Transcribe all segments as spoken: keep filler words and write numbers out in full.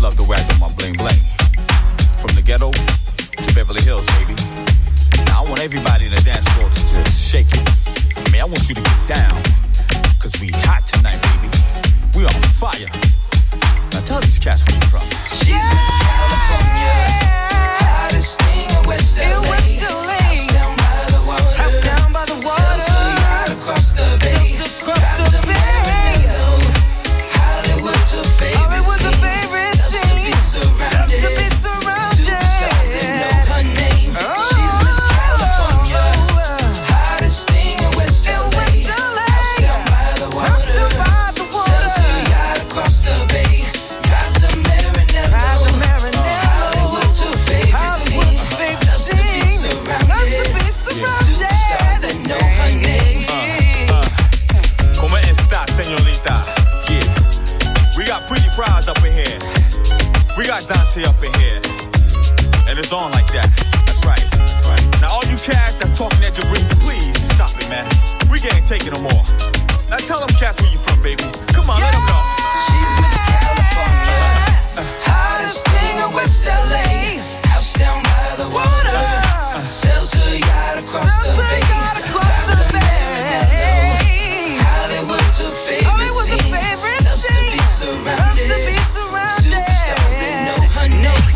love the way I do my bling bling. From the ghetto to Beverly Hills, baby. Now I want everybody in the dance floor to just shake it. I mean, I want you to get down, cause we hot tonight, baby. We on fire. Now tell these cats where you from. She's Miss California, hottest thing in West L A. In West L A. House down by the water. House down by the water. Sells her yacht across the bay. Sells across Drives the bay. Hollywood's her favorite Hollywood's her favorite scene. Loves to be surrounded. Superstars that know her name. Oh. She's Miss California, hottest thing in West L A. House down by the water. House down by the water. Sells her yacht across the bay. Drives a Maranello. Drives a Maranello. Hollywood's her favorite scene. Loves to be surrounded. Loves to be surrounded. Superstars that know her name. Uh, uh. Como esta, señorita? Yeah. We got Pretty Prize up in here. We got Dante up in here. And it's on like that. That's right. right. Now all you cats that's talking at your breeze, please stop it, man. We can't take it no more. Now tell them cats where you from, baby. Come on, yeah. Let them know. She's Miss California, hottest thing in West L A. House down by the water. Uh, Sells her yacht across Sells the bay. Across the bay. Hollywood's her favorite Hollywood's scene. Her favorite Loves scene. To be surrounded. Loves to be surrounded. Superstars that know her name.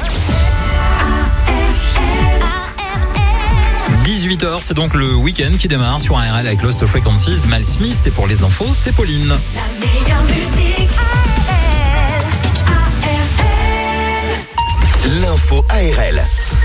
dix-huit heures, c'est donc le week-end qui démarre sur A R L avec Lost Frequencies. Mal Smith, c'est pour les infos, c'est Pauline. La meilleure musique, A R L. L'info A R L.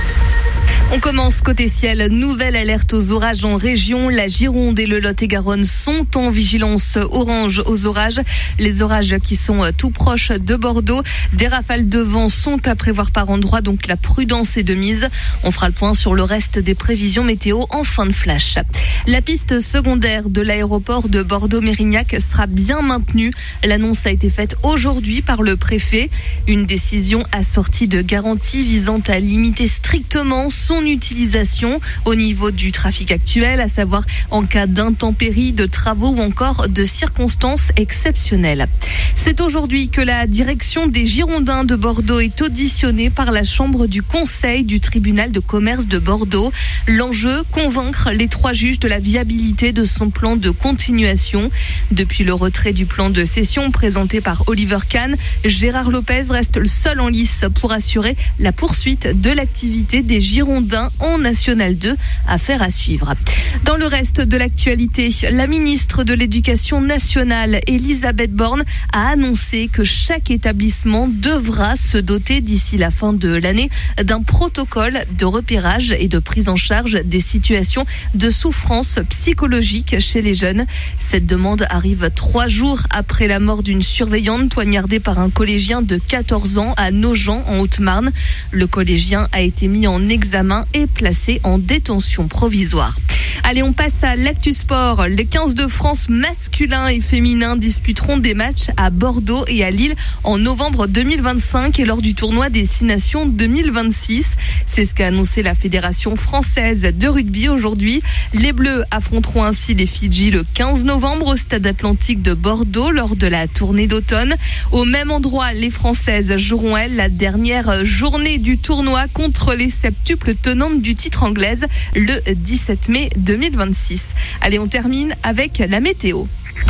On commence côté ciel. Nouvelle alerte aux orages en région. La Gironde et le Lot-et-Garonne sont en vigilance orange aux orages. Les orages qui sont tout proches de Bordeaux. Des rafales de vent sont à prévoir par endroits, donc la prudence est de mise. On fera le point sur le reste des prévisions météo en fin de flash. La piste secondaire de l'aéroport de Bordeaux-Mérignac sera bien maintenue. L'annonce a été faite aujourd'hui par le préfet. Une décision assortie de garanties visant à limiter strictement son utilisation au niveau du trafic actuel, à savoir en cas d'intempéries, de travaux ou encore de circonstances exceptionnelles. C'est aujourd'hui que la direction des Girondins de Bordeaux est auditionnée par la chambre du conseil du tribunal de commerce de Bordeaux. L'enjeu, convaincre les trois juges de la viabilité de son plan de continuation. Depuis le retrait du plan de cession présenté par Oliver Kahn, Gérard Lopez reste le seul en lice pour assurer la poursuite de l'activité des Girondins en National deux, affaire à suivre. Dans le reste de l'actualité, la ministre de l'Éducation nationale, Elisabeth Borne, a annoncé que chaque établissement devra se doter d'ici la fin de l'année d'un protocole de repérage et de prise en charge des situations de souffrance psychologique chez les jeunes. Cette demande arrive trois jours après la mort d'une surveillante poignardée par un collégien de quatorze ans à Nogent, en Haute-Marne. Le collégien a été mis en examen et placé en détention provisoire. Allez, on passe à l'actu sport. Les quinze de France masculins et féminins disputeront des matchs à Bordeaux et à Lille en novembre deux mille vingt-cinq et lors du tournoi des Six Nations deux mille vingt-six. C'est ce qu'a annoncé la Fédération française de rugby aujourd'hui. Les Bleus affronteront ainsi les Fidji le quinze novembre au Stade Atlantique de Bordeaux lors de la tournée d'automne. Au même endroit, les Françaises joueront, elles, la dernière journée du tournoi contre les septuples tenantes du titre anglaise le dix-sept mai deux mille vingt-six. Allez, on termine avec la météo.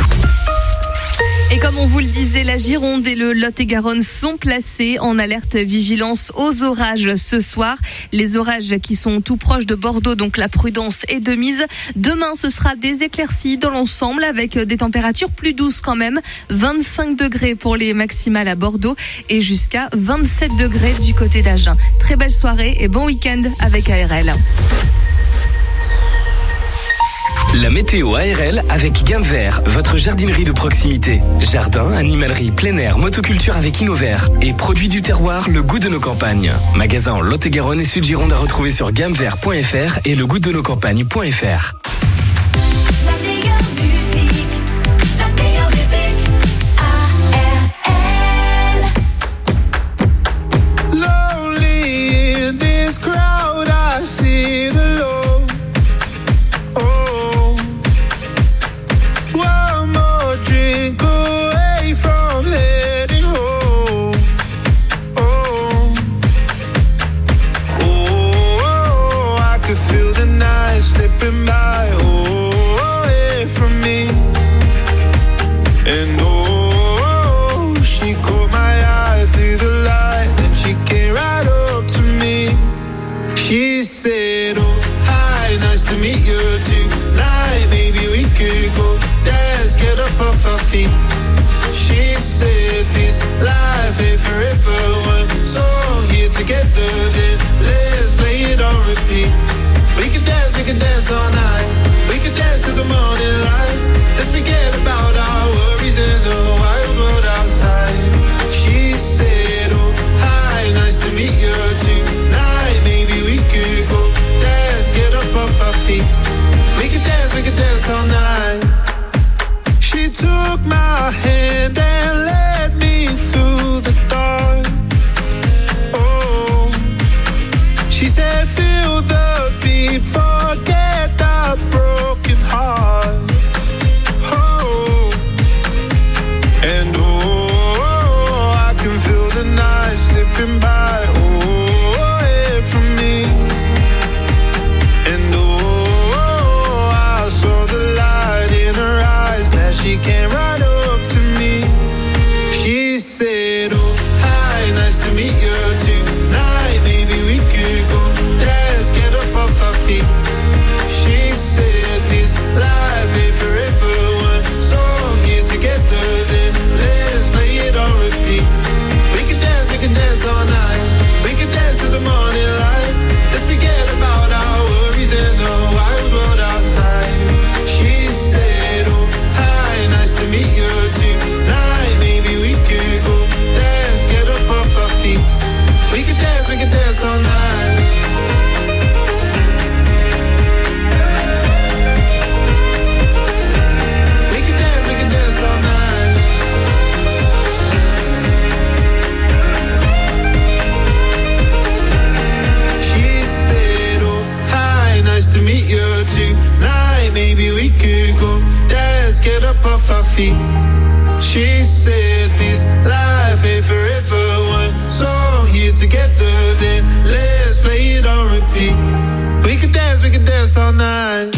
Et comme on vous le disait, la Gironde et le Lot-et-Garonne sont placés en alerte vigilance aux orages ce soir. Les orages qui sont tout proches de Bordeaux, donc la prudence est de mise. Demain, ce sera des éclaircies dans l'ensemble avec des températures plus douces quand même. vingt-cinq degrés pour les maximales à Bordeaux et jusqu'à vingt-sept degrés du côté d'Agen. Très belle soirée et bon week-end avec A R L. La météo A R L avec Gamme-Vert, votre jardinerie de proximité. Jardin, animalerie, plein air, motoculture avec Innovert et produits du terroir, le goût de nos campagnes. Magasin en Lot-et-Garonne et Sud-Gironde à retrouver sur gamme vert point f r et le goût de nos campagnes point f r. Oh up off our feet. She said this life ain't forever. We're so here together, then let's play it on repeat. We can dance, we can dance all night. We can dance to the morning light. Let's forget about our worries and the wild world outside. She said, oh, hi, nice to meet you tonight. Maybe we could go dance, get up off our feet. We can dance, we can dance all night. She took my hand and led me through the dark. Oh, she said, feel the beat, forget our broken heart. Oh, and oh, I can feel the night slipping by. Oh, away from me. And oh, I saw the light in her eyes. Glad she came right up to me. She said, oh, hi, nice to meet you tonight. Maybe we could go dance, get up off our feet. She said this life ain't forever. We're so here together, then let's play it on repeat. We can dance, we can dance all night. We can dance to the morning light. Let's forget about our worries and the wild world outside. She said, oh, hi, nice to meet you tonight. Maybe we could go dance, get up off our feet. We can dance, we can dance all night. We can dance, we can dance all night. She said, oh, hi, nice to meet you tonight. Maybe we could go dance, get up off our feet. She said this life ain't forever. One song here together, then let's play it on repeat. We can dance, we can dance all night.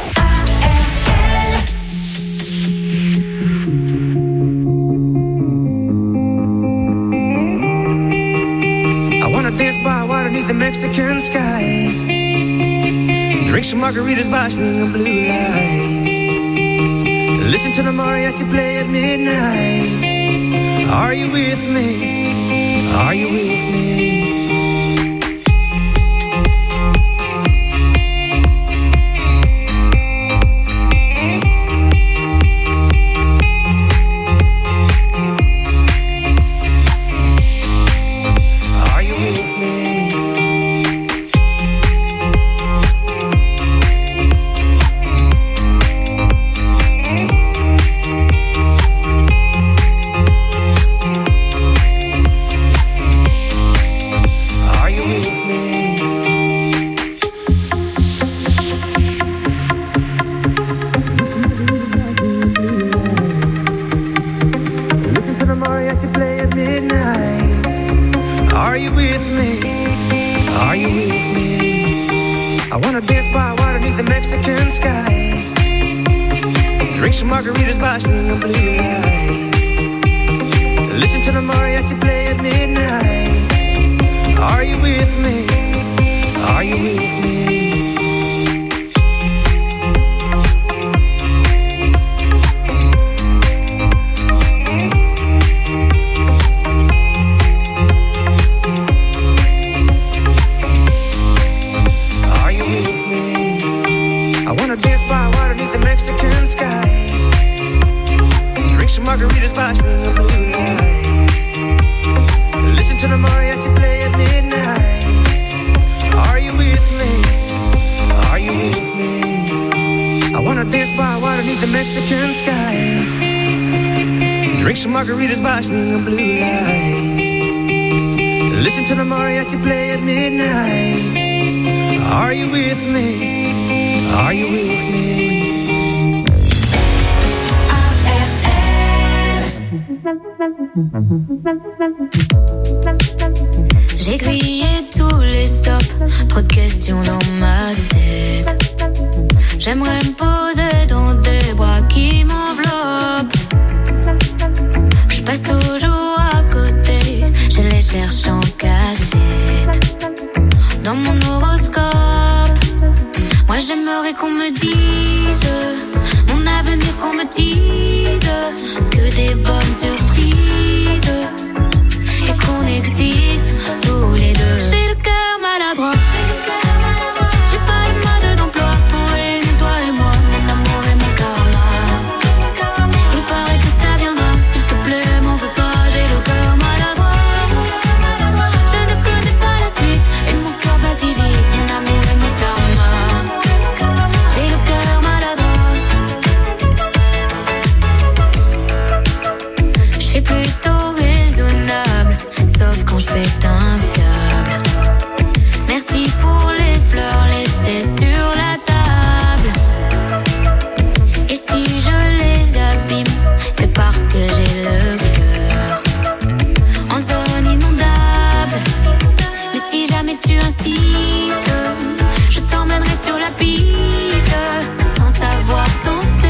I wanna dance by water beneath the Mexican sky. Drink some margaritas by swinging blue lights. Listen to the mariachi play at midnight. Are you with me? Are you with me? J'ai grillé tous les stops, trop de questions dans ma tête. J'aimerais me poser dans des bras qui m'enveloppent. Je passe toujours à côté, je les cherche en cachette. Dans mon horoscope, moi j'aimerais qu'on me dise mon avenir, qu'on me dise que des bonnes surprises et qu'on existe tous les deux. J'ai le cœur maladroit. J'ai pas le mode d'emploi pour réunir toi et moi, mon amour et mon karma. Il paraît que ça viendra, s'il te plaît, m'en veux pas. J'ai le cœur maladroit. Je ne connais pas la suite et mon cœur bat si vite, mon amour et mon karma. J'ai le cœur maladroit. Je suis plutôt raisonnable, sauf quand je pète un câble. Merci pour les fleurs laissées sur la table. Et si je les abîme, c'est parce que j'ai le cœur en zone inondable. Mais si jamais tu insistes, je t'emmènerai sur la piste, sans savoir danser.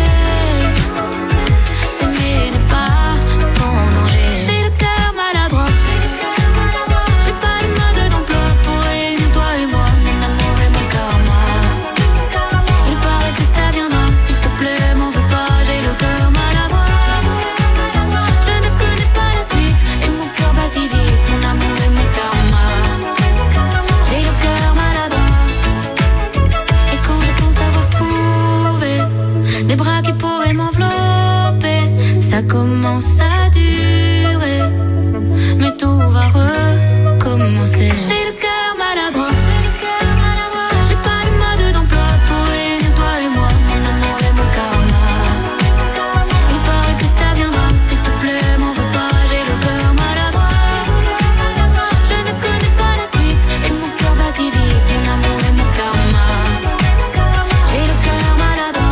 S'aimer n'est pas sans danger. J'ai le cœur maladroit. J'ai pas le mode d'emploi pour réunir toi et moi, mon amour et mon karma. Il paraît que ça viendra, s'il te plaît, m'en veux pas. J'ai le cœur maladroit. Je ne connais pas la suite et mon cœur bat si vite, mon amour et mon karma. J'ai le cœur maladroit. Et quand je pense avoir trouvé des bras qui pourraient m'envelopper, ça commence à durer, mais tout va recommencer. J'ai le cœur maladroit. J'ai pas le mode d'emploi pour réunir toi et moi, mon amour et mon karma. Il paraît que ça viendra, s'il te plaît, m'en veux pas. J'ai le cœur maladroit. Je ne connais pas la suite et mon cœur bat si vite, mon amour et mon karma. J'ai le cœur maladroit.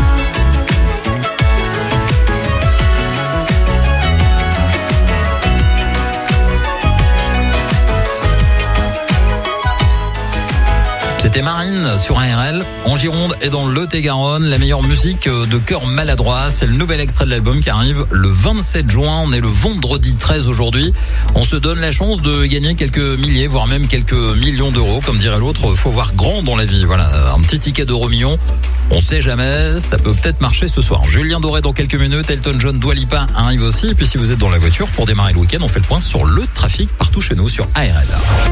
C'était Marine sur A R L, en Gironde et dans le Lot-et-Garonne. La meilleure musique de cœur maladroit, c'est le nouvel extrait de l'album qui arrive le vingt-sept juin. On est le vendredi treize aujourd'hui. On se donne la chance de gagner quelques milliers, voire même quelques millions d'euros. Comme dirait l'autre, faut voir grand dans la vie. Voilà, un petit ticket d'euro million. On sait jamais, ça peut peut-être marcher ce soir. Julien Doré dans quelques minutes, Elton John, Dua Lipa arrive aussi. Et puis si vous êtes dans la voiture pour démarrer le week-end, on fait le point sur le trafic partout chez nous sur A R L.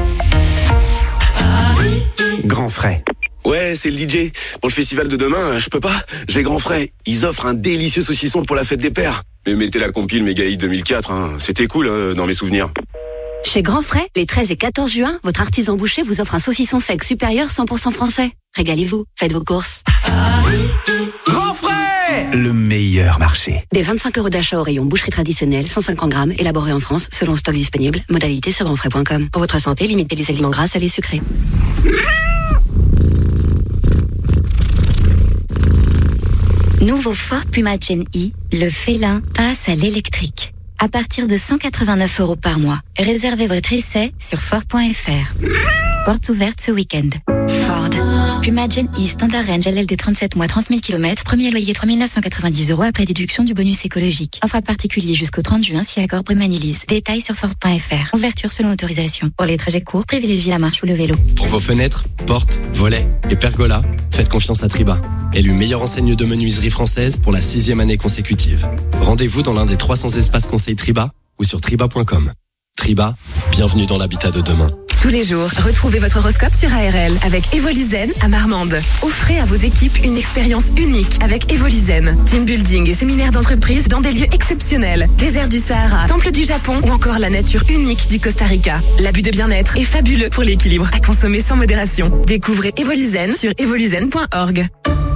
Grand frais. Ouais, c'est le D J. Pour le festival de demain, je peux pas. J'ai grand frais. Ils offrent un délicieux saucisson pour la fête des pères. Mais mettez la compile Méga Hit deux mille quatre, hein. C'était cool hein, dans mes souvenirs. Chez Grand Frais, les treize et quatorze juin, votre artisan boucher vous offre un saucisson sec supérieur cent pour cent français. Régalez-vous, faites vos courses. Grand frais, le meilleur marché. Des vingt-cinq euros d'achat au rayon boucherie traditionnelle, cent cinquante grammes, élaboré en France, selon stock disponible. Modalité sur grandfrais point com. Pour votre santé, limitez les aliments gras, salés, sucrés. Nouveau Ford Puma Gen E, le félin passe à l'électrique. À partir de cent quatre-vingt-neuf euros par mois. Réservez votre essai sur Ford point F R. Portes ouvertes ce week-end. Ford. Puma Gen E Standard Range L L D trente-sept mois trente mille kilomètres. Premier loyer trois mille neuf cent quatre-vingt-dix euros après déduction du bonus écologique. Offre à particulier jusqu'au trente juin si accord Brumanilise. Détails sur Ford point F R. Ouverture selon autorisation. Pour les trajets courts, privilégiez la marche ou le vélo. Pour vos fenêtres, portes, volets et pergolas, faites confiance à Triba. Élu meilleure enseigne de menuiserie française pour la sixième année consécutive. Rendez-vous dans l'un des trois cents espaces conseils Triba ou sur triba point com. Triba, bienvenue dans l'habitat de demain. Tous les jours, retrouvez votre horoscope sur A R L avec Evoluzen à Marmande. Offrez à vos équipes une expérience unique avec Evoluzen. Team building et séminaires d'entreprise dans des lieux exceptionnels. Désert du Sahara, temple du Japon ou encore la nature unique du Costa Rica. L'abus de bien-être est fabuleux pour l'équilibre. À consommer sans modération. Découvrez Evoluzen sur evoluzen point org.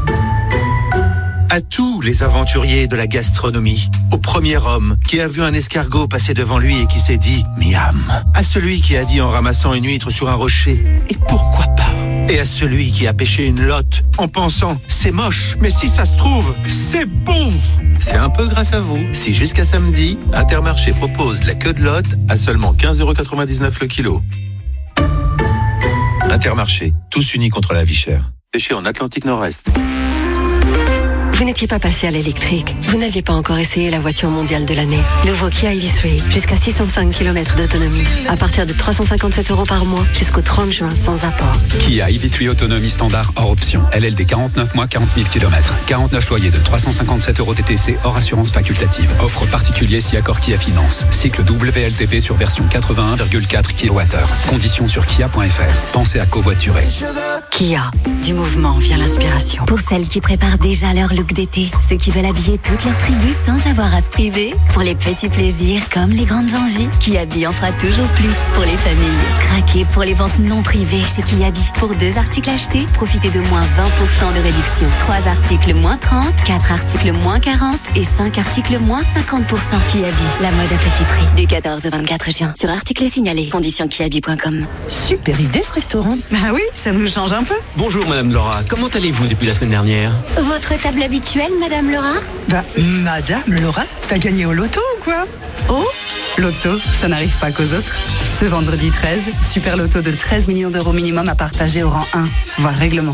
À tous les aventuriers de la gastronomie, au premier homme qui a vu un escargot passer devant lui et qui s'est dit « miam », à celui qui a dit en ramassant une huître sur un rocher « et pourquoi pas ?» et à celui qui a pêché une lotte en pensant « c'est moche, mais si ça se trouve, c'est bon !» C'est un peu grâce à vous si jusqu'à samedi, Intermarché propose la queue de lotte à seulement quinze euros quatre-vingt-dix-neuf le kilo. Intermarché, tous unis contre la vie chère. Pêché en Atlantique Nord-Est. Vous n'étiez pas passé à l'électrique. Vous n'aviez pas encore essayé la voiture mondiale de l'année. Nouveau Kia E V trois, jusqu'à six cent cinq kilomètres d'autonomie. À partir de trois cent cinquante-sept euros par mois, jusqu'au trente juin, sans apport. Kia E V trois autonomie standard hors option. L L D quarante-neuf mois, quarante mille kilomètres. quarante-neuf loyers de trois cent cinquante-sept euros T T C hors assurance facultative. Offre particulier si accord Kia Finance. Cycle W L T P sur version quatre-vingt-un virgule quatre kilowattheures. Conditions sur kia point f r. Pensez à covoiturer. Kia, du mouvement vient l'inspiration. Pour celles qui préparent déjà leur look d'été, ceux qui veulent habiller toute leur tribu sans avoir à se priver, pour les petits plaisirs comme les grandes envies, Kiabi en fera toujours plus pour les familles. Craquez pour les ventes non privées chez Kiabi. Pour deux articles achetés, profitez de moins vingt pour cent de réduction. Trois articles moins trente, quatre articles moins quarante et cinq articles moins cinquante pour cent. Kiabi, la mode à petit prix. Du quatorze au vingt-quatre juin. Sur articles signalés. Conditions kiabi point com. Super idée ce restaurant. Bah oui, ça nous change un peu. Bonjour Madame Laura, comment allez-vous depuis la semaine dernière? Votre table habituelle, Madame Laura? Bah, Madame Laura, t'as gagné au loto ou quoi? Oh, loto, ça n'arrive pas qu'aux autres. Ce vendredi treize, super loto de treize millions d'euros minimum à partager au rang un, voire règlement.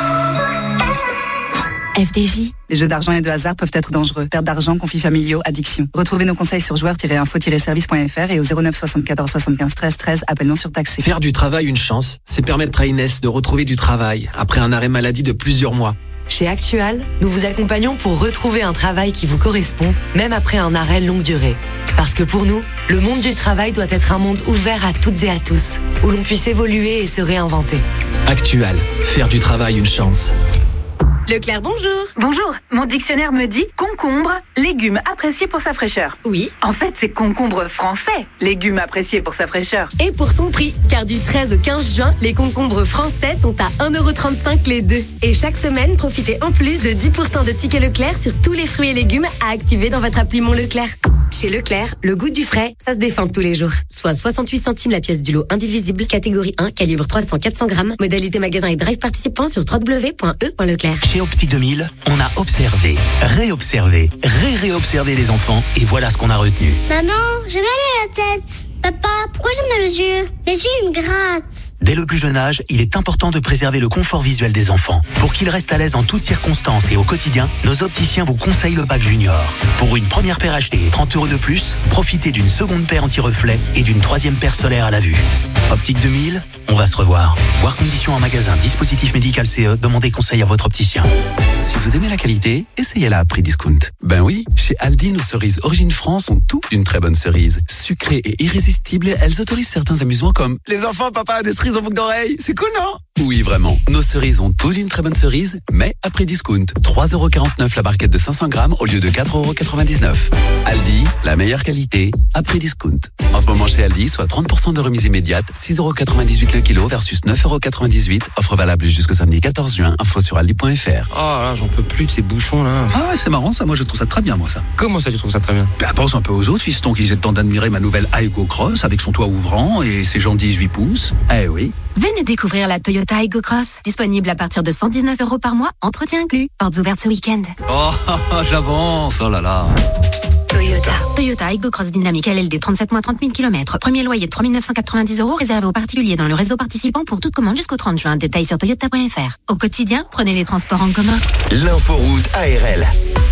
F D J. Les jeux d'argent et de hasard peuvent être dangereux. Perte d'argent, conflits familiaux, addiction. Retrouvez nos conseils sur joueurs tiret info tiret service point f r et au zéro neuf soixante-quatorze soixante-quinze treize treize, appel non surtaxé. Faire du travail une chance, c'est permettre à Inès de retrouver du travail après un arrêt maladie de plusieurs mois. Chez Actual, nous vous accompagnons pour retrouver un travail qui vous correspond, même après un arrêt longue durée. Parce que pour nous, le monde du travail doit être un monde ouvert à toutes et à tous, où l'on puisse évoluer et se réinventer. Actual, faire du travail une chance. Leclerc, bonjour. Bonjour, mon dictionnaire me dit concombre, légume apprécié pour sa fraîcheur. Oui. En fait, c'est concombre français, légume apprécié pour sa fraîcheur. Et pour son prix, car du treize au quinze juin, les concombres français sont à un euro trente-cinq les deux. Et chaque semaine, profitez en plus de dix pour cent de tickets Leclerc sur tous les fruits et légumes à activer dans votre appli Mon Leclerc. Chez Leclerc, le goût du frais, ça se défend tous les jours. Soit soixante-huit centimes la pièce du lot indivisible, catégorie un, calibre trois cents à quatre cents grammes, modalité magasin et drive participant sur w w w point e point leclerc. Chez Optique deux mille, on a observé, réobservé, ré-réobservé les enfants et voilà ce qu'on a retenu. Maman, j'ai mal à la tête. Papa, pourquoi j'ai mal aux yeux? Les yeux, ils me grattent. Dès le plus jeune âge, il est important de préserver le confort visuel des enfants. Pour qu'ils restent à l'aise en toutes circonstances et au quotidien, nos opticiens vous conseillent le pack junior. Pour une première paire achetée et trente euros de plus, profitez d'une seconde paire anti-reflet et d'une troisième paire solaire à la vue. Optique deux mille, on va se revoir. Voir conditions en magasin, dispositif médical C E, demandez conseil à votre opticien. Si vous aimez la qualité, essayez-la à prix discount. Ben oui, chez Aldi, nos cerises Origine France ont tout d'une très bonne cerise. Sucrées et irrésistibles, elles autorisent certains amusements comme les enfants, papa a des cerises en boucle d'oreille. C'est cool, non? Oui, vraiment. Nos cerises ont tout d'une très bonne cerise, mais à prix discount. trois euros quarante-neuf la barquette de cinq cents grammes au lieu de quatre euros quatre-vingt-dix-neuf. Aldi, la meilleure qualité, à prix discount. En ce moment chez Aldi, soit trente pour cent de remise immédiate, six euros quatre-vingt-dix-huit le kilo versus neuf euros quatre-vingt-dix-huit. Offre valable jusqu'au samedi quatorze juin. Info sur aldi point f r. Oh là, j'en peux plus de ces bouchons là. Ah ouais, c'est marrant ça, moi je trouve ça très bien moi ça. Comment ça tu trouves ça très bien? Bah, pense un peu aux autres fistons qui aient le temps d'admirer ma nouvelle Aygo Cross avec son toit ouvrant et ses jantes dix-huit pouces. Eh oui. Venez découvrir la Toyota Aygo Cross, disponible à partir de cent dix-neuf euros par mois, entretien inclus. Portes ouvertes ce week-end. Oh, j'avance, oh là là. Toyota. Toyota Aygo Cross Dynamique L L D trente-sept mois trente mille kilomètres. Premier loyer de trois mille neuf cent quatre-vingt-dix euros réservé aux particuliers dans le réseau participant pour toute commande jusqu'au trente juin. Détails sur toyota point f r. Au quotidien, prenez les transports en commun. L'inforoute A R L.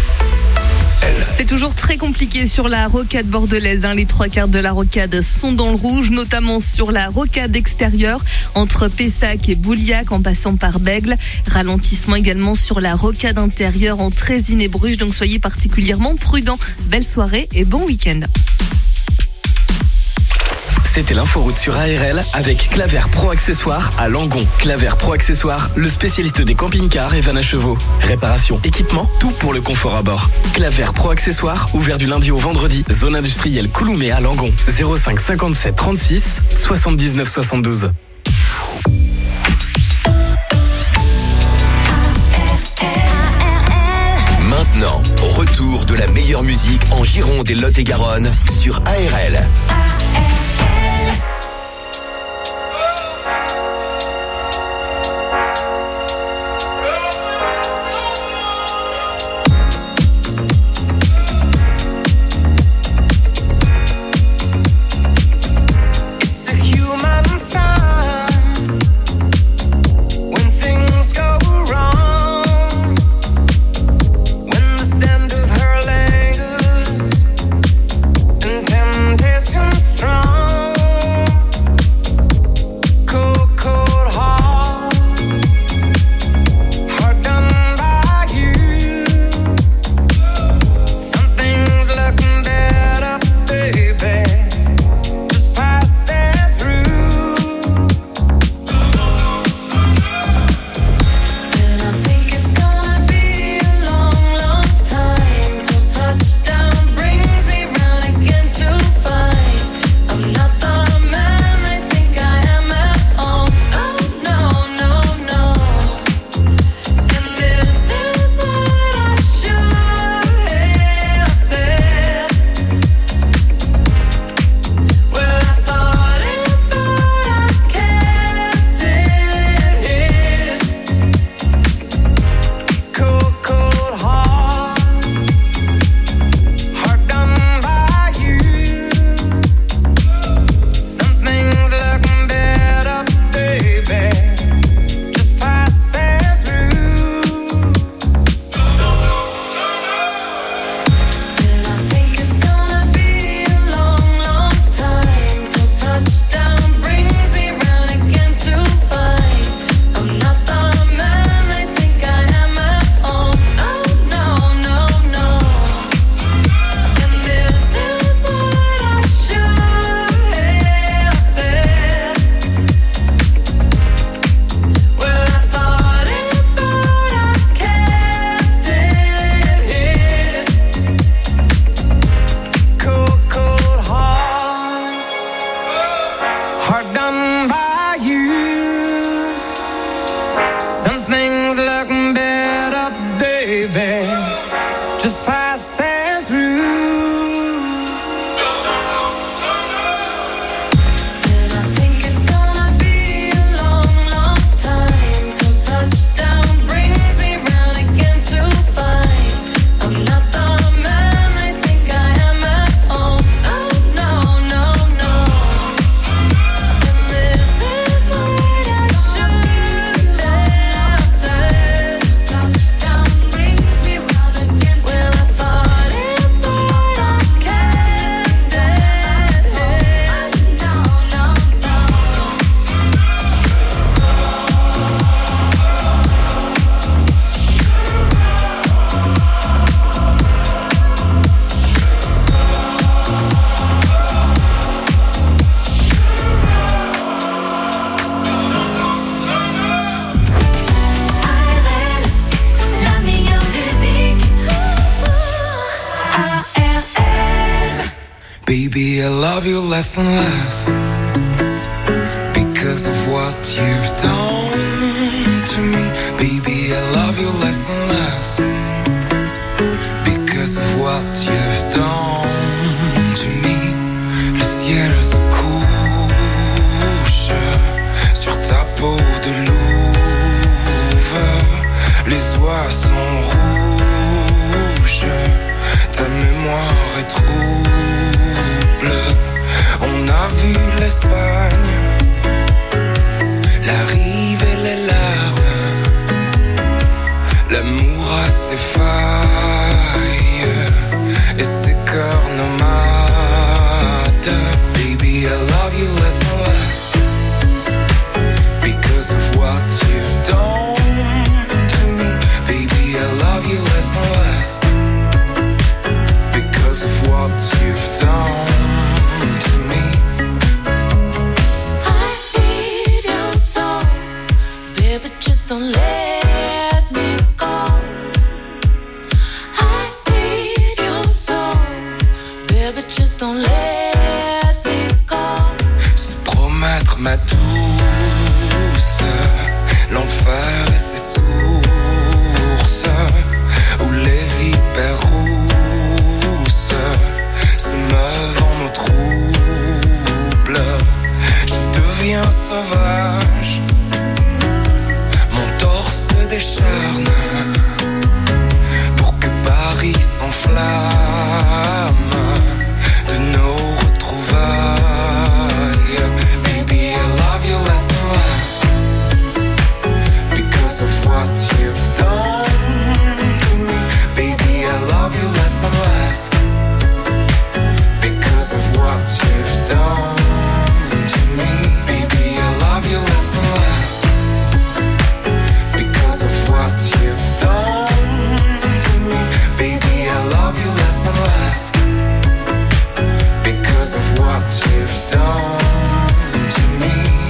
C'est toujours très compliqué sur la rocade bordelaise. Hein. Les trois quarts de la rocade sont dans le rouge, notamment sur la rocade extérieure entre Pessac et Bouliac en passant par Bègle. Ralentissement également sur la rocade intérieure entre Trésine et Bruges. Donc soyez particulièrement prudents. Belle soirée et bon week-end. C'était l'inforoute sur A R L avec Claver Pro Accessoires à Langon. Claver Pro Accessoires, le spécialiste des camping-cars et vannes à chevaux. Réparation, équipement, tout pour le confort à bord. Claver Pro Accessoires, ouvert du lundi au vendredi. Zone industrielle Couloumé à Langon. zéro cinq cinquante-sept trente-six soixante-dix-neuf soixante-douze. Maintenant, retour de la meilleure musique en Gironde et Lot-et-Garonne sur A R L. Baby, I love you less and less because of what you've done to me. Baby, I love you less and less because of what you've done to me. Le ciel se couche sur ta peau de louve. Les oies sont rouges, ta mémoire est trouble. On a vu l'Espagne, la rive et les larmes. L'amour a ses failles et ses cœurs nomades. Baby, I love you less and less because of what you've done to me. Baby, I love you less and less because of what you've done to me. I need you so, baby, just don't let me go. I need you so, baby, just don't let me go. Se promettre ma douce, l'enfer et ses sources, où les vipères rousses se meuvent en eau trouble. Je deviens sauvage, mon torse décharne pour que Paris s'enflamme de nos retrouvailles. Baby, I love you less and less because of what you've done to me. Baby, I love you less and less because of what you've done to me. Baby, I love you less and less because of what you've done to me. Baby, I love you less and less because of what you've done to me.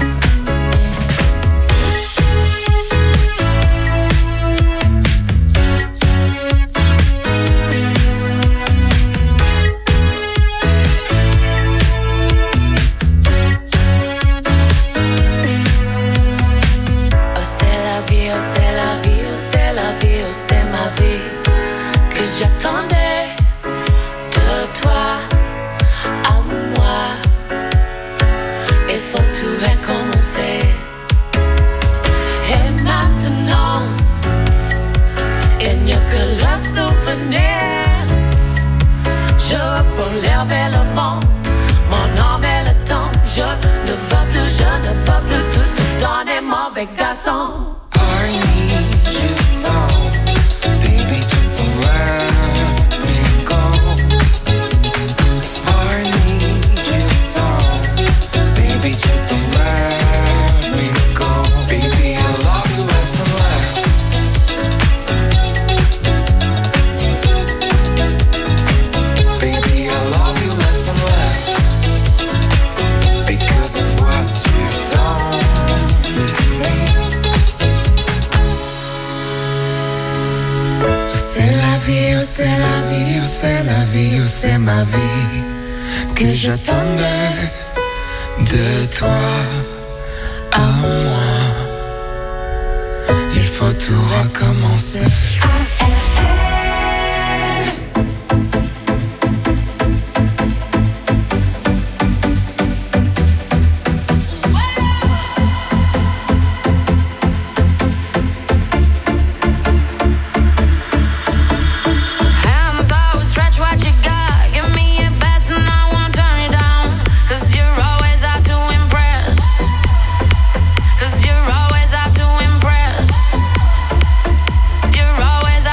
Oh c'est la vie, oh c'est la vie, oh c'est la vie, oh c'est ma vie que j'attendais de toi à moi. Il faut tout recommencer. Et maintenant, il n'y a que le souvenir. Je reprends l'herbe et le vent, mon âme et le temps. Je ne veux plus, je ne veux plus tout donner, mauvais garçon. I need you so, baby, just don't let me go. I need you so, baby, just don't let me go. Baby, I love you less and less baby, I love you less and less because of what you've done to me. Oh, c'est la vie, oh c'est la vie, oh c'est la vie, oh c'est ma vie que j'attendais de toi à moi. Il faut tout recommencer. Hands out, stretch what you got. Give me your best and I won't turn it down. Cause you're always out to impress. Cause you're always out to impress. You're always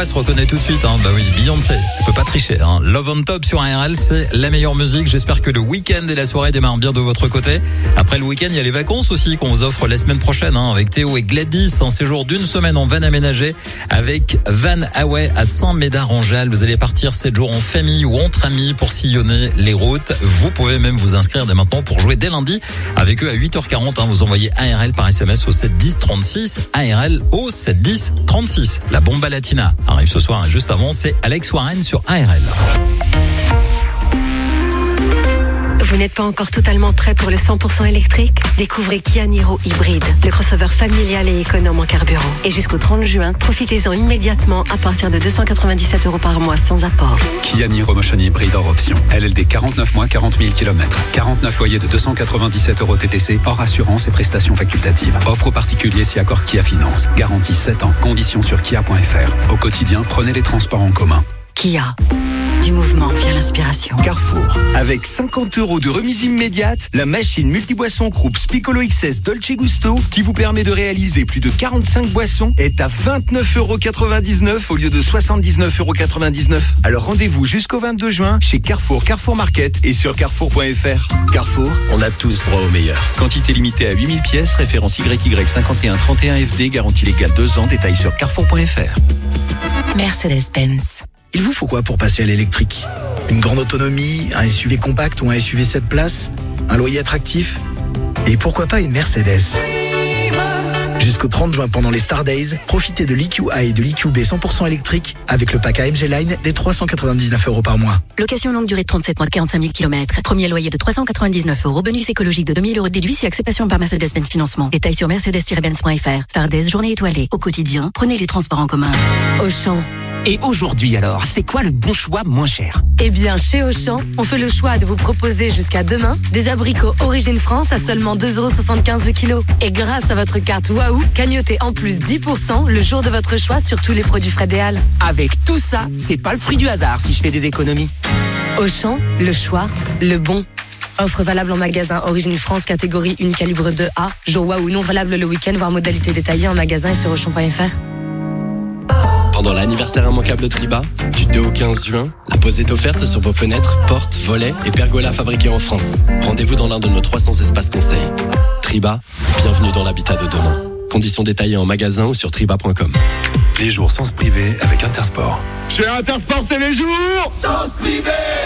voix se reconnaît tout de suite. Hein. Bah oui, Beyoncé, tu peux pas tricher. Hein. Love on Top sur A R L, c'est la meilleure musique. J'espère que le week-end et la soirée démarrent bien de votre côté. Après le week-end, il y a les vacances aussi qu'on vous offre la semaine prochaine hein, avec Théo et Gladys. Un séjour d'une semaine en van aménagé avec Van Away à Saint-Médard-en-Jalles. Vous allez partir sept jours en famille ou entre amis pour sillonner les routes. Vous pouvez même vous inscrire dès maintenant pour jouer dès lundi avec eux à huit heures quarante. Hein, vous envoyez A R L par S M S au sept dix trente-six. A R L au sept dix trente-six. La Bomba Latina arrive ce soir. Juste avant, c'est Alex Warren sur A R L. Vous n'êtes pas encore totalement prêt pour le cent pour cent électrique? Découvrez Kia Niro Hybride, le crossover familial et économe en carburant. Et jusqu'au trente juin, profitez-en immédiatement à partir de deux cent quatre-vingt-dix-sept euros par mois sans apport. Kia Niro Motion Hybride hors option. L L D quarante-neuf mois, quarante mille kilomètres. quarante-neuf loyers de deux cent quatre-vingt-dix-sept euros T T C, hors assurance et prestations facultatives. Offre aux particuliers si accord Kia Finance. Garantie sept ans. Conditions sur kia point f r. Au quotidien, prenez les transports en commun. Kia. Du mouvement vient l'inspiration. Carrefour. Avec cinquante euros de remise immédiate, la machine multiboisson Krups Piccolo X S Dolce Gusto, qui vous permet de réaliser plus de quarante-cinq boissons, est à vingt-neuf euros quatre-vingt-dix-neuf au lieu de soixante-dix-neuf euros quatre-vingt-dix-neuf. Alors rendez-vous jusqu'au vingt-deux juin chez Carrefour, Carrefour Market et sur carrefour point f r. Carrefour, on a tous droit au meilleur. Quantité limitée à huit mille pièces, référence Y Y cinquante et un trente et un F D, garantie légale deux ans, détail sur carrefour point f r. Mercedes-Benz. Il vous faut quoi pour passer à l'électrique? Une grande autonomie, un S U V compact ou un S U V sept places? Un loyer attractif? Et pourquoi pas une Mercedes? Jusqu'au trente juin pendant les Star Days, profitez de l'E Q A et de l'E Q B cent pour cent électrique avec le pack A M G Line des trois cent quatre-vingt-dix-neuf euros par mois. Location longue durée de trente-sept mois, quarante-cinq mille kilomètres. Premier loyer de trois cent quatre-vingt-dix-neuf euros. Bonus écologique de deux mille euros déduit si acceptation par Mercedes-Benz Financement. Détails sur mercedes tiret benz point f r. Star Days, journée étoilée. Au quotidien, prenez les transports en commun. Auchan. Et aujourd'hui alors, c'est quoi le bon choix moins cher? Eh bien, chez Auchan, on fait le choix de vous proposer jusqu'à demain des abricots Origine France à seulement deux euros soixante-quinze le kilo. Et grâce à votre carte Waouh, cagnotez en plus dix pour cent le jour de votre choix sur tous les produits Frédéal. Avec tout ça, c'est pas le fruit du hasard si je fais des économies. Auchan, le choix, le bon. Offre valable en magasin Origine France catégorie un calibre deux A. Jour Waouh non valable le week-end, voire modalité détaillée en magasin et sur auchan point f r. Pendant l'anniversaire immanquable Triba, du deux au quinze juin, la pose est offerte sur vos fenêtres, portes, volets et pergolas fabriqués en France. Rendez-vous dans l'un de nos trois cents espaces conseils. Triba, bienvenue dans l'habitat de demain. Conditions détaillées en magasin ou sur triba point com. Les jours sens privé avec Intersport. Chez Intersport, c'est les jours sens privé.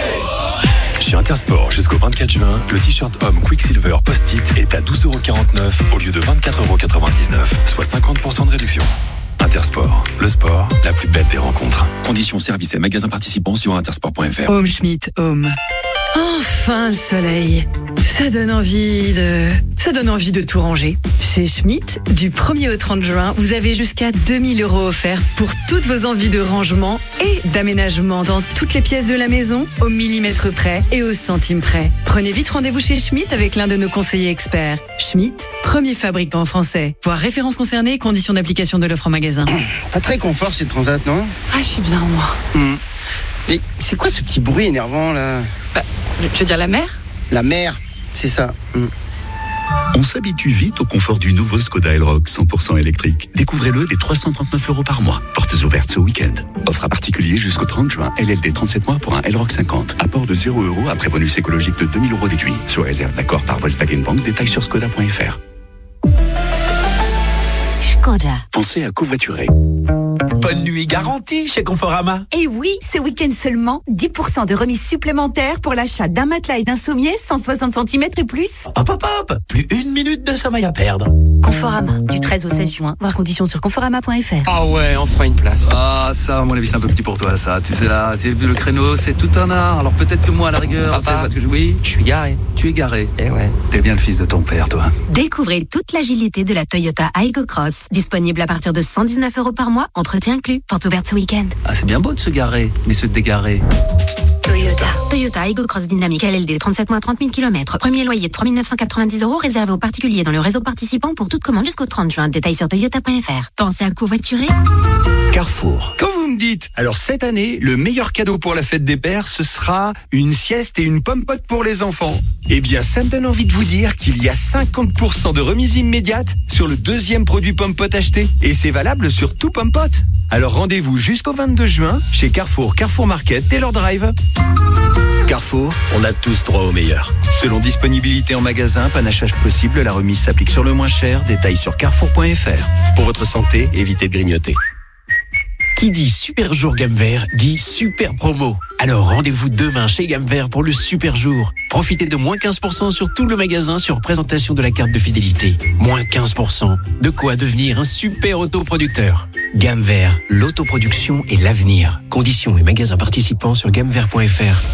Chez Intersport, jusqu'au vingt-quatre juin, le t-shirt homme Quicksilver Post-it est à douze euros quarante-neuf au lieu de vingt-quatre euros quatre-vingt-dix-neuf, soit cinquante pour cent de réduction. Intersport, le sport, la plus belle des rencontres. Conditions, services et magasins participants sur intersport point f r. Home Schmidt, Home. Enfin le soleil. Ça donne envie de... Ça donne envie de tout ranger. Chez Schmidt, du premier au trente juin, vous avez jusqu'à deux mille euros offerts pour toutes vos envies de rangement et d'aménagement dans toutes les pièces de la maison, au millimètre près et au centime près. Prenez vite rendez-vous chez Schmidt avec l'un de nos conseillers experts. Schmidt, premier fabricant français. Voir références concernées et conditions d'application de l'offre en magasin. Pas très confort cette transat, non? Ah, je suis bien, moi. Mmh. Et c'est quoi ce petit bruit énervant, là? Bah, tu veux dire la mer? La mer, c'est ça. Mmh. On s'habitue vite au confort du nouveau Skoda Elroq cent pour cent électrique. Découvrez-le dès trois cent trente-neuf euros par mois. Portes ouvertes ce week-end. Offre à particulier jusqu'au trente juin. L L D trente-sept mois pour un Elroq cinquante. Apport de zéro euros après bonus écologique de deux mille euros déduit. Sous réserve d'accord par Volkswagen Bank. Détails sur skoda point f r. Skoda. Pensez à covoiturer. Bonne nuit garantie chez Conforama. Et oui, ce week-end seulement, dix pour cent de remise supplémentaire pour l'achat d'un matelas et d'un sommier cent soixante centimètres et plus. Hop hop hop, plus une minute de sommeil à perdre. Conforama, du treize au seize juin, voir conditions sur conforama point f r. Ah ouais, enfin une place. Ah ça, à mon avis, c'est un peu petit pour toi ça. Tu sais là, c'est le créneau, c'est tout un art. Alors peut-être que moi à la rigueur, Papa, tu sais, parce que je, oui, je suis garé. Tu es garé. Eh ouais. T'es bien le fils de ton père, toi. Découvrez toute l'agilité de la Toyota Aygo Cross. Disponible à partir de cent dix-neuf euros par mois, entretien inclus. Porte ouverte ce week-end. Ah c'est bien beau de se garer, mais se dégarer. Toyota. Toyota Aygo Cross Dynamique L L D, trente-sept mois, trente mille kilomètres. Premier loyer de trois mille neuf cent quatre-vingt-dix euros réservé aux particuliers dans le réseau participant pour toute commande jusqu'au trente juin. Détails sur toyota point f r. Pensez à covoiturer. Carrefour. Quand vous me dites, alors cette année, le meilleur cadeau pour la fête des pères, ce sera une sieste et une pomme-pote pour les enfants. Eh bien, ça me donne envie de vous dire qu'il y a cinquante pour cent de remise immédiate sur le deuxième produit pomme-pote acheté. Et c'est valable sur tout pomme-pote. Alors rendez-vous jusqu'au vingt-deux juin chez Carrefour, Carrefour Market, Taylor Drive. Carrefour, on a tous droit au meilleur. Selon disponibilité en magasin, panachage possible, la remise s'applique sur le moins cher. Détails sur carrefour point f r. Pour votre santé, évitez de grignoter. Qui dit super jour gamme vert dit super promo. Alors rendez-vous demain chez Gamme Vert pour le super jour. Profitez de moins quinze pour cent sur tout le magasin sur présentation de la carte de fidélité. Moins quinze pour cent. De quoi devenir un super autoproducteur. Gamme Vert, l'autoproduction et l'avenir. Conditions et magasins participants sur gamme vert point f r.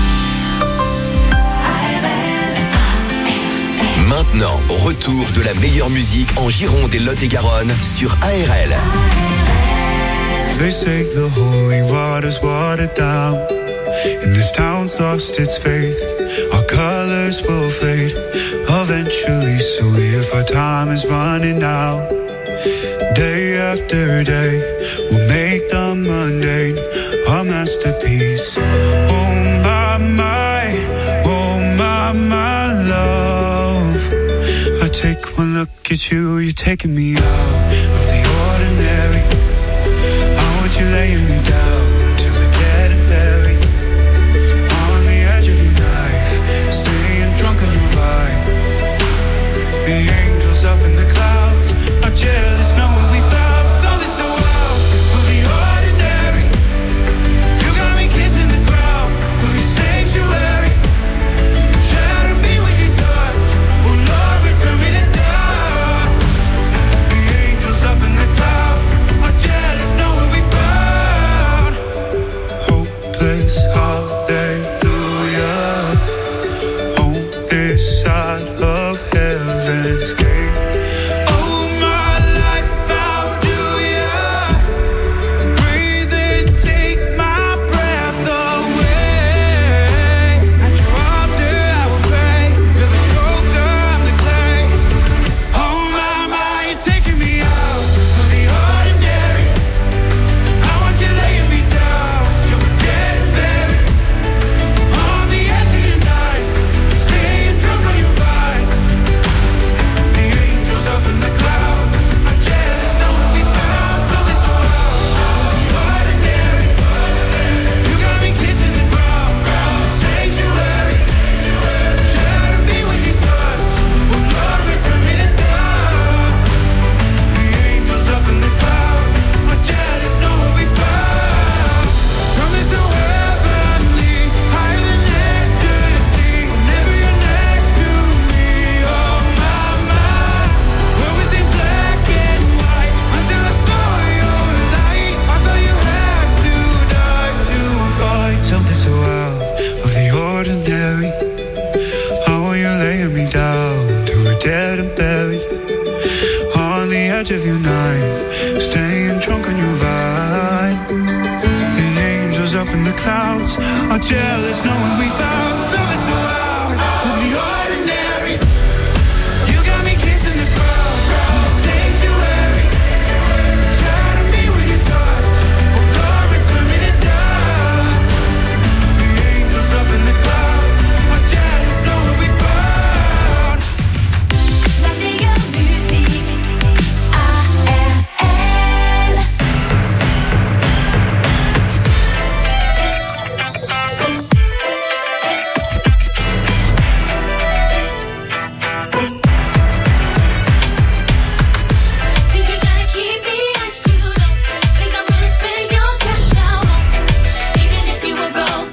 Maintenant, retour de la meilleure musique en Gironde et Lot-et-Garonne sur A R L. They say the holy water's watered down, and this town's lost its faith. Our colors will fade eventually, so if our time is running out, day after day, we'll make the mundane our masterpiece. Oh my, my, oh my, my love, I take one look at you, you're taking me out of the ordinary. You laying me down till we're dead and buried on the edge of your knife, staying drunk on your vibe. The angels up in the clouds are jealous knowing we found something so out of the ordinary. You got me kissing the ground of your sanctuary. Shatter me with your touch, oh Lord, return me to dust. The angels up in the clouds are jealous knowing we hallelujah, on this side of heaven's gate. Oh, my life, how do ya breathe and take my breath away? At your altar I will pray, you're the sculptor, I'm the clay. Oh, my, my, you're taking me out of the ordinary. I want you laying me down till we're dead. Something so out of the ordinary. How are you laying me down till we're dead and buried on the edge of your knife, staying drunk on your vine. The angels up in the clouds are jealous knowing we found something so out of the ordinary. You got me kissing the ground in the sanctuary. Shatter me with your touch, oh Lord, return me to dust. Up in the clouds, are jealous knowing we found la meilleure musique, A R L. Think you're gonna keep me as you don't think I'm gonna spend your cash out, even if you were broke.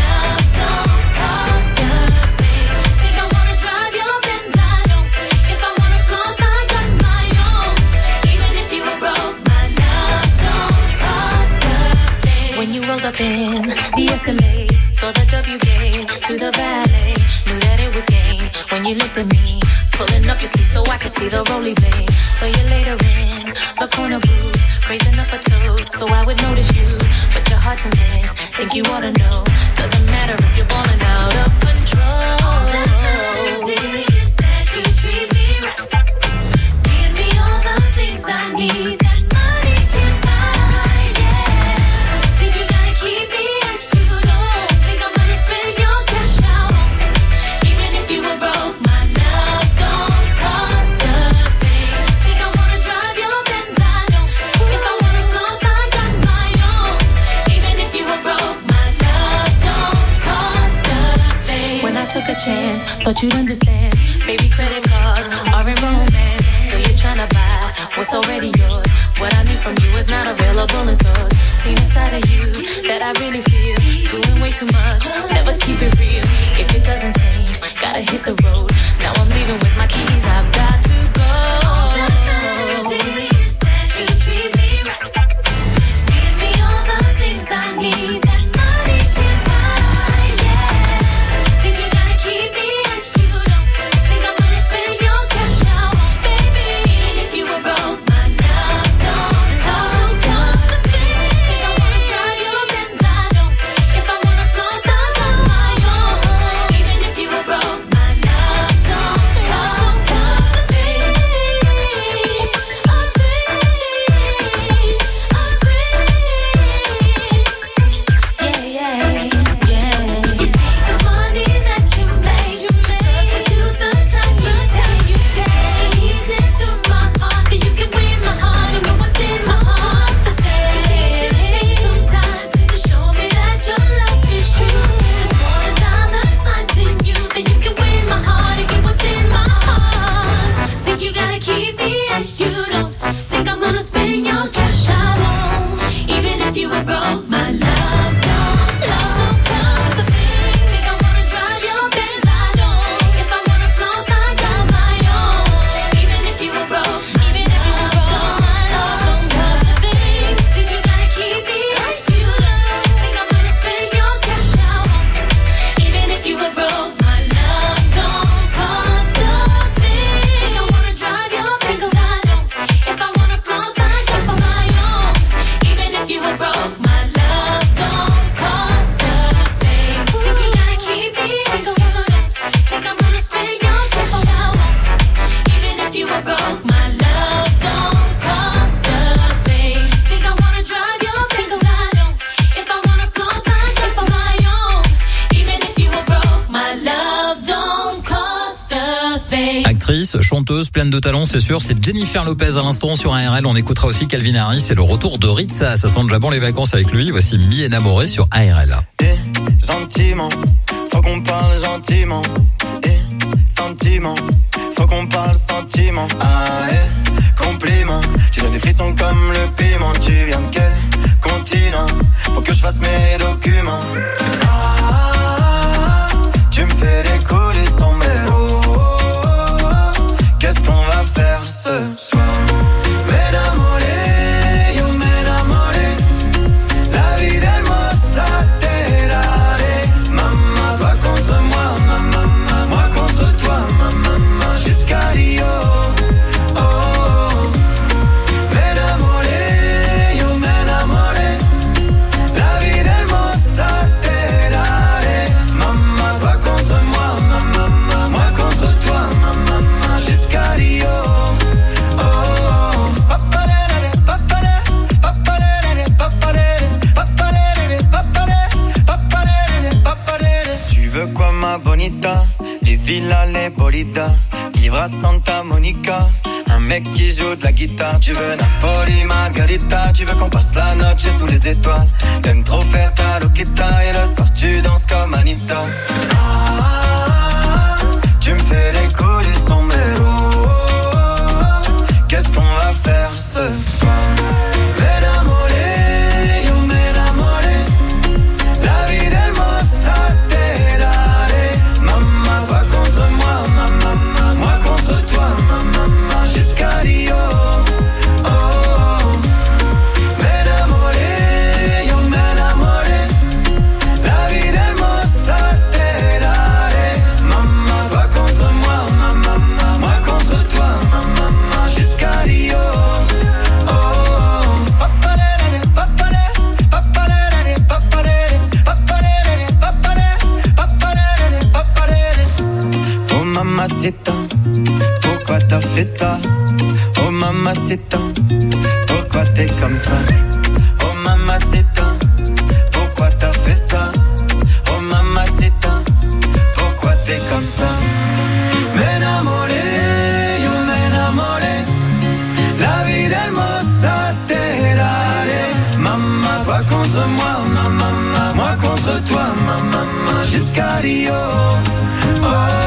Rolled up in the Escalade, saw the W K to the ballet, knew that it was game when you looked at me, pulling up your sleeve so I could see the roly blade. So you later in the corner booth, raising up a toast, so I would notice you, but you're hard to miss. Think you ought to know, doesn't matter if you're balling out of control. All that matters is that you treat me right. Give me all the things I need that money can't buy, yeah. Think you gotta keep me as you don't think I'm gonna spend your cash out on me. Even if you were broke, my love don't cost a thing. Think I wanna drive your Benz, I know. If I wanna floss, I got my own. Even if you were broke, my love don't cost a thing. When I took a chance, thought you'd understand. Baby, credit cards are in romance. So you're tryna buy what's already yours. What I need from you is not available in stores. Seen a side of you that I really feel. Doing way too much, never keep it real. If it doesn't change, gotta hit the road. Now I'm leaving with my keys, I've got to go. All that matters is that you treat me right. Give me all the things I need that money can't buy, yeah. Think you gotta keep me as you don't think I'm gonna spend your cash out on, baby. Even if you were broke, my love don't cost a thing. Think I wanna drive your Benz, I don't. If I wanna floss, I got my own. Even if you were broke, my love don't cost a thing. A thing, a thing. Yeah, yeah, yeah. You take the money that you make, substitute the time you take, you take. Ease into my heart, then you can win my heart and know what's in my heart. The thing. You need to take some time to show me that your love is true. There's more than dollar signs in you, then you can win my heart and get what's in my heart. Think you gotta keep me as you don't think I'm gonna spend your cash out on. Even if you were broke, my love don't, love comes the thing. Think I wanna drive your Benz, I don't. If I wanna floss, I got my own. Even if you were broke, even if you were broke, my love don't cost a thing. Think you gotta keep me as you don't think I'm gonna spend your cash out on. Even if you were broke, my love don't cost a thing. Think I wanna drive your Benz, I don't. If I wanna floss, I got my own. Even if you were broke, my love don't cost a thing. Think you gotta keep me as you don't think I'm gonna spend your cash out on. Even if you were broke, my love don't cost a thing. Think I wanna drive your Benz, I don't. If I wanna floss, I got my own. Even if you were broke, my love don't cost a thing. Actrice, chanteuse, pleine de talent, c'est sûr. C'est Jennifer Lopez à l'instant sur A R L. On écoutera aussi Calvin Harris et le retour de Ritza. Ça sent déjà bon les vacances avec lui. Voici Mi Enamoré sur A R L. Gentiment, faut qu'on parle gentiment. Et sentiment, faut qu'on parle sentiment. Ah, eh, compliment. Tu donnes des frissons comme le piment. Tu viens de quel continent? Faut que je fasse mes documents. Ah, tu me fais décoller sans mélo. Qu'est-ce qu'on va faire ce soir? M'enamoré, yo m'enamoré. La vie d'hermosa terare. Maman, toi contre moi, maman, moi contre toi, maman, jusqu'à Rio. Oh, oh. M'enamoré, yo m'enamoré. La vie d'hermosa terare. Maman, toi contre moi, maman, moi contre toi, maman, jusqu'à Rio. Oh, oh. Papalele, papalele, papalele, papalele, papalele, papalele, papalele, papalele. Tu veux quoi ma bonita? Les villas, les bolidas, vivre à Santa Monica. Un mec qui joue de la guitare. Tu veux Napoli, Margarita. Tu veux qu'on passe la noche sous les étoiles. T'aimes trop faire ta loquita. Et le soir tu danses comme Anita. Ah, tu me fais décoller sans mélo. Qu'est-ce qu'on va faire ce soir? M'enamoré, yo m'enamoré. La vie d'hermosa terare. Maman, toi contre moi, maman, moi contre toi, maman, jusqu'à Rio. Oh, oh. M'enamoré, yo m'enamoré. La vie d'hermosa terare. mamacita, pourquoi t'as fait ça? Oh mamacita, pourquoi t'es comme ça? Oh mamacita, pourquoi t'as fait ça? Oh mamacita, pourquoi t'es comme ça? M'enamoré, yo m'enamoré, la vida hermosa te daré. Maman, toi contre moi, maman, moi contre toi, maman, jusqu'à Rio. Oh,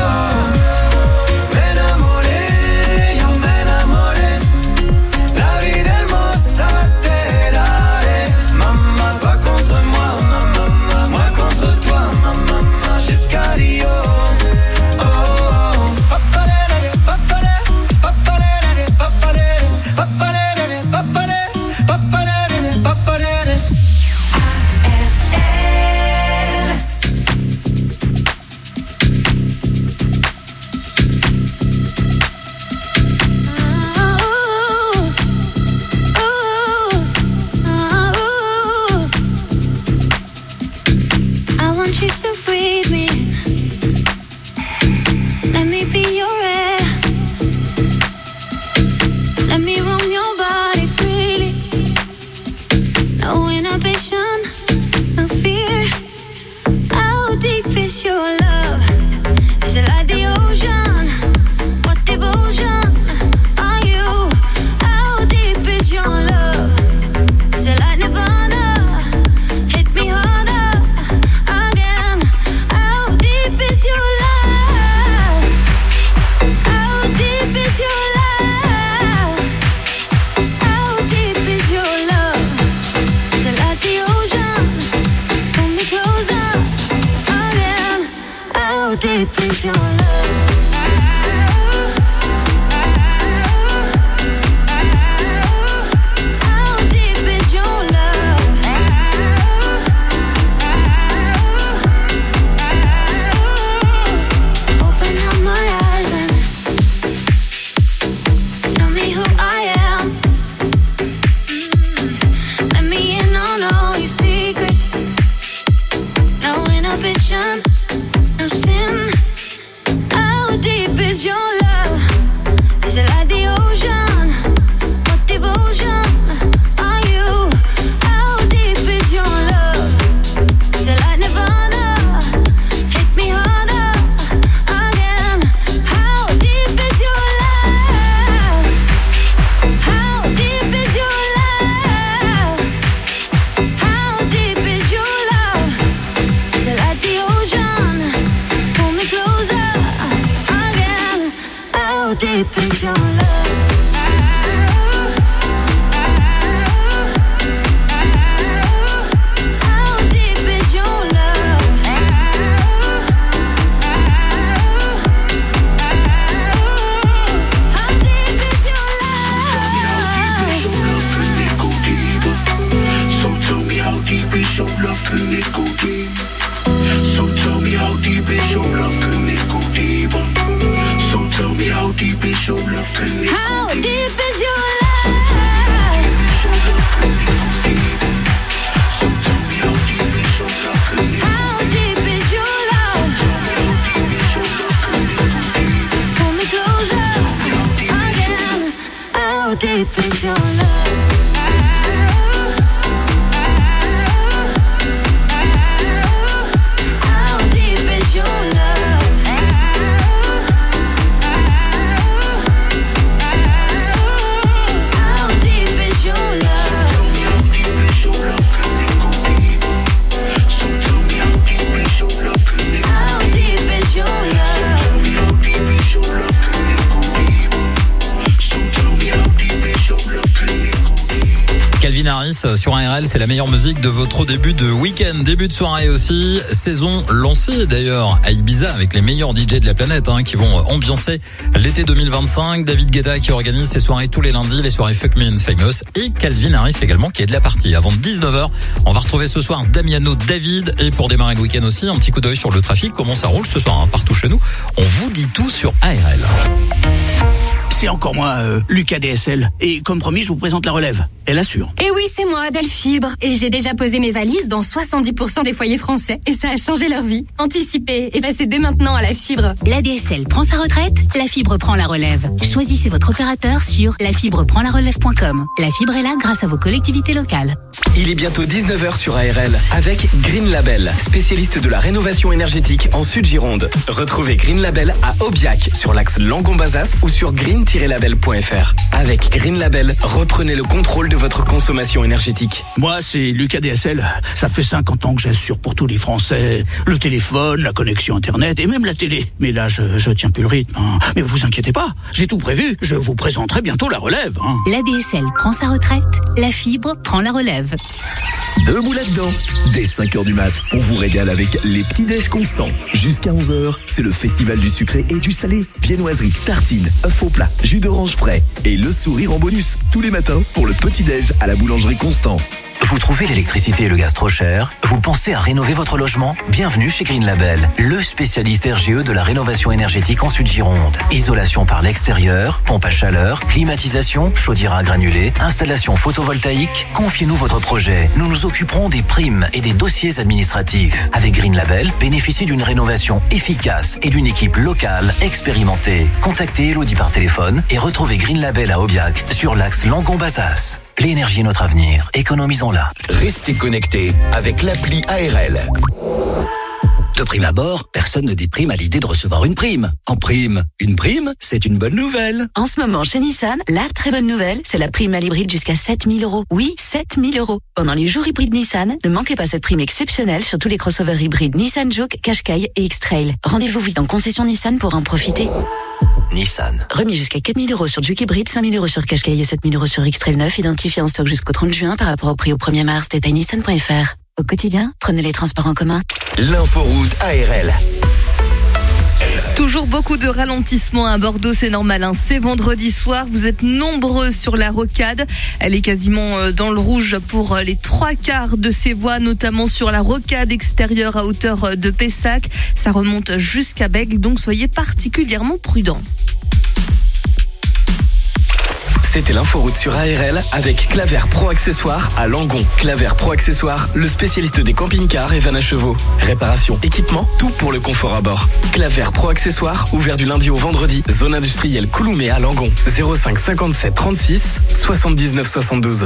m'enamoré, yo m'enamoré, la vida hermosa te daré. Maman, toi contre moi, maman, moi contre toi, maman, jusqu'à Rio. You to breathe me. Let me be your air. Let me roam your body freely. No inhibition, no fear. How deep is your love? Is it like the ocean? What devotion are you? How deep is your love? Is it like Nirvana? Hit me harder. Your love, how deep is your love? How deep is your love? Is it like the ocean? Pull me closer again. How deep is your love? No sin. How deep is your love? Is it like the ocean? What devotion are you? How deep is your love? Is it like Nirvana? Hit me harder again. How deep is your love? How deep is your love? How deep is your love? Is it like the ocean? Pull me closer again. How deep is your love? Your love, can it go deep? So tell me how deep is your love, can it go deeper? So tell me how deep is your love, can it go deep? How deep is your love? So tell me how deep is your love, can it go deep? How deep is your love? Pull me closer again. How deep is your love? Calvin Harris sur un R L, c'est la meilleure musique de votre début de week-end, début de soirée aussi, saison lancée d'ailleurs à Ibiza avec les meilleurs D J de la planète hein, qui vont ambiancer l'été deux mille vingt-cinq. David Guetta qui organise ses soirées tous les lundis, les soirées Fuck Me and Famous, et Calvin Harris également qui est de la partie. Avant dix-neuf heures, on va retrouver ce soir Damiano David, et pour démarrer le week-end aussi, un petit coup d'œil sur le trafic, comment ça roule ce soir hein, partout chez nous. On vous dit tout sur A R L. c'est encore moi, euh, Lucas D S L. Et comme promis, je vous présente la relève. Elle assure. Et oui, c'est moi, Delfibre. Et j'ai déjà posé mes valises dans soixante-dix pour cent des foyers français. Et ça a changé leur vie. Anticipez et passez dès maintenant à la fibre. La D S L prend sa retraite, la fibre prend la relève. Choisissez votre opérateur sur la fibre prend la relève point com. La fibre est là grâce à vos collectivités locales. Il est bientôt dix-neuf heures sur A R L avec Green Label, spécialiste de la rénovation énergétique en Sud-Gironde. Retrouvez Green Label à Aubiac sur l'axe Langon-Bazas ou sur green tiret label point f r. Avec Green Label, reprenez le contrôle de votre consommation énergétique. Moi, c'est Lucas D S L. Ça fait cinquante ans que j'assure pour tous les Français le téléphone, la connexion Internet et même la télé. Mais là, je, je tiens plus le rythme. Hein. Mais vous inquiétez pas, j'ai tout prévu. Je vous présenterai bientôt la relève. Hein. La D S L prend sa retraite, la fibre prend la relève. Debout là-dedans. Dès cinq heures du mat, on vous régale avec les petits déj constants. Jusqu'à onze heures, c'est le festival du sucré et du salé. Viennoiserie, tartines, œufs au plat, jus d'orange frais et le sourire en bonus tous les matins pour le petit déj à la boulangerie Constant. Vous trouvez l'électricité et le gaz trop cher? Vous pensez à rénover votre logement? Bienvenue chez Green Label, le spécialiste R G E de la rénovation énergétique en Sud-Gironde. Isolation par l'extérieur, pompe à chaleur, climatisation, chaudière à granulés, installation photovoltaïque. Confiez-nous votre projet. Nous nous occuperons des primes et des dossiers administratifs. Avec Green Label, bénéficiez d'une rénovation efficace et d'une équipe locale expérimentée. Contactez Elodie par téléphone et retrouvez Green Label à Aubiac sur l'axe Langon-Bazas. L'énergie est notre avenir, économisons-la. Restez connectés avec l'appli A R L. De prime abord, personne ne déprime à l'idée de recevoir une prime. En prime, une prime, c'est une bonne nouvelle. En ce moment, chez Nissan, la très bonne nouvelle, c'est la prime à l'hybride jusqu'à sept mille euros. Oui, sept mille euros. Pendant les jours hybrides Nissan, ne manquez pas cette prime exceptionnelle sur tous les crossovers hybrides Nissan Juke, Qashqai et X-Trail. Rendez-vous vite en concession Nissan pour en profiter. Nissan. Remis jusqu'à quatre mille euros sur Juke hybride, cinq mille euros sur Qashqai et sept mille euros sur X-Trail neuf, identifié en stock jusqu'au trente juin par rapport au prix au premier mars. Détail nissan point f r. Au quotidien, prenez les transports en commun. L'inforoute A R L. Toujours beaucoup de ralentissements à Bordeaux, c'est normal, hein. C'est vendredi soir, vous êtes nombreux sur la rocade. Elle est quasiment dans le rouge pour les trois quarts de ces voies, notamment sur la rocade extérieure à hauteur de Pessac. Ça remonte jusqu'à Bègle, donc soyez particulièrement prudents. C'était l'inforoute sur A R L avec Claver Pro Accessoires à Langon. Claver Pro Accessoires, le spécialiste des camping-cars et vannes à chevaux. Réparation, équipement, tout pour le confort à bord. Claver Pro Accessoires, ouvert du lundi au vendredi. Zone industrielle Couloumé à Langon. zéro cinq cinquante-sept trente-six soixante-dix-neuf soixante-douze.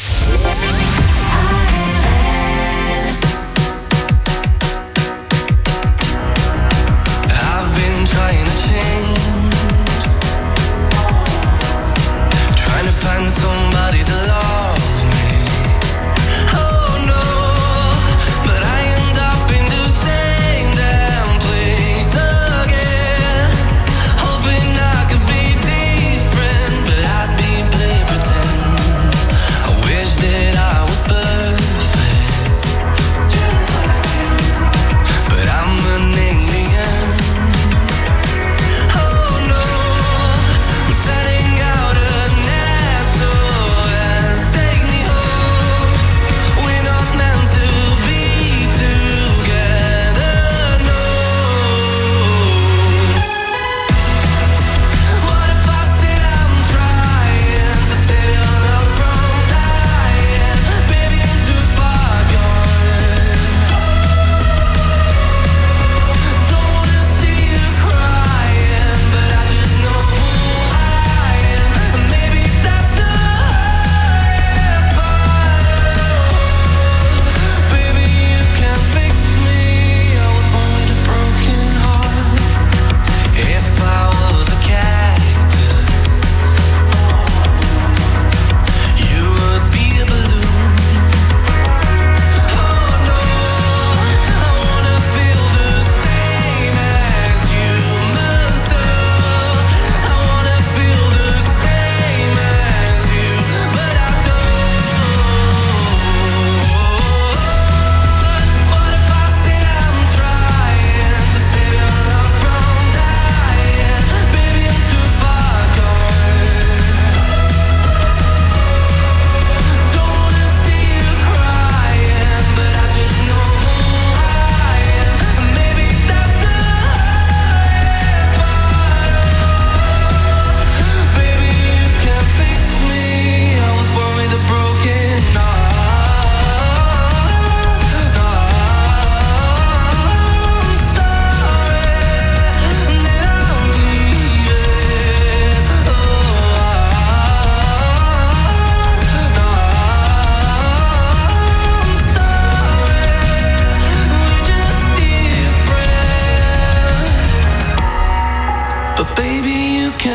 Somebody to love me. Oh no, but I end up in the same damn place again. Hoping I could be different, but I'd be play pretend. I wish that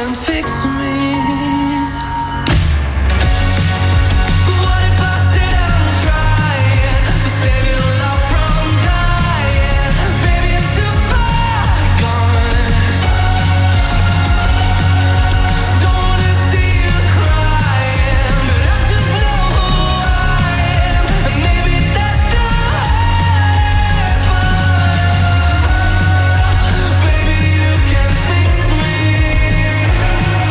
and fix me.